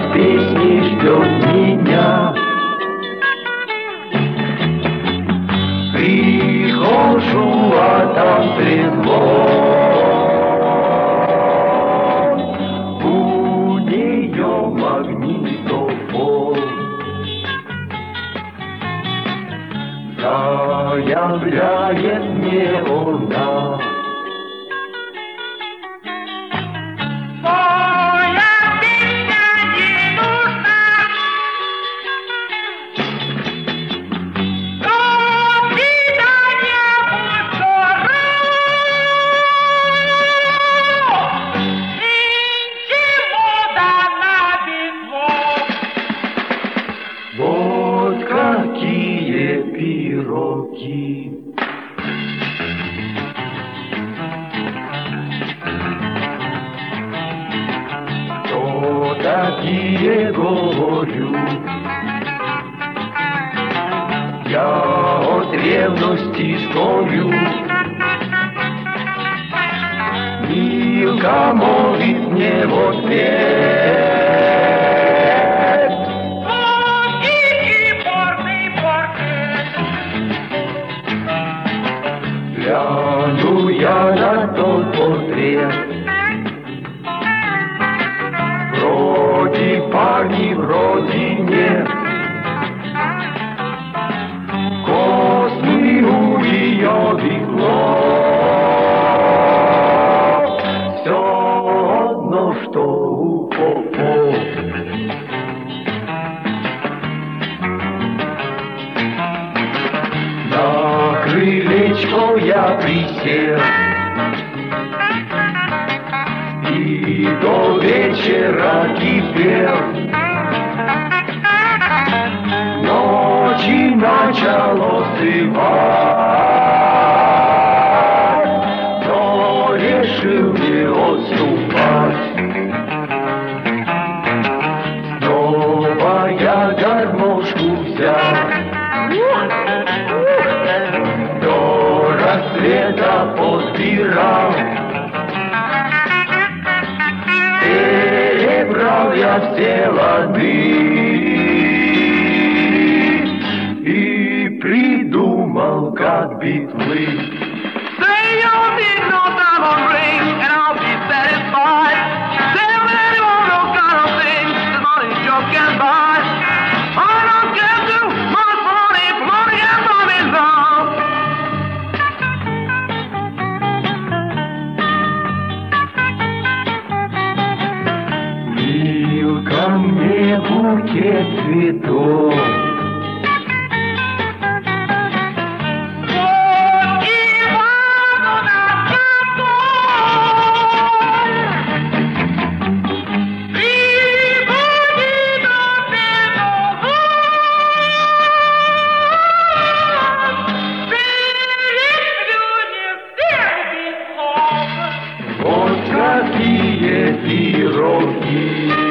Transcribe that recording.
песни ждет меня. Прихожу, а там трезвон. У нее магнитофон. Заявляет мне она: вот какие пироги. Кто такие, говорю? Я от ревности стою. Милка молвит мне в ответ: гляну я на тот портрет. Вроде парни, вроде нет. Космы у ее векло. Все одно, что у попов. На крылечко я присел и до вечера кипел. Ночи начало сывать, но решил не отступать. Снова я гармошку взял, до рассвета подбирал. Перебрал я все лады и придумал, как битлы. Say you'll need no diamond ring and I'll be satisfied. Say when anyone else got a thing, the money you can buy. I don't care too much money, money and money's all. Милка мне букет цветов. Вот какие пироги.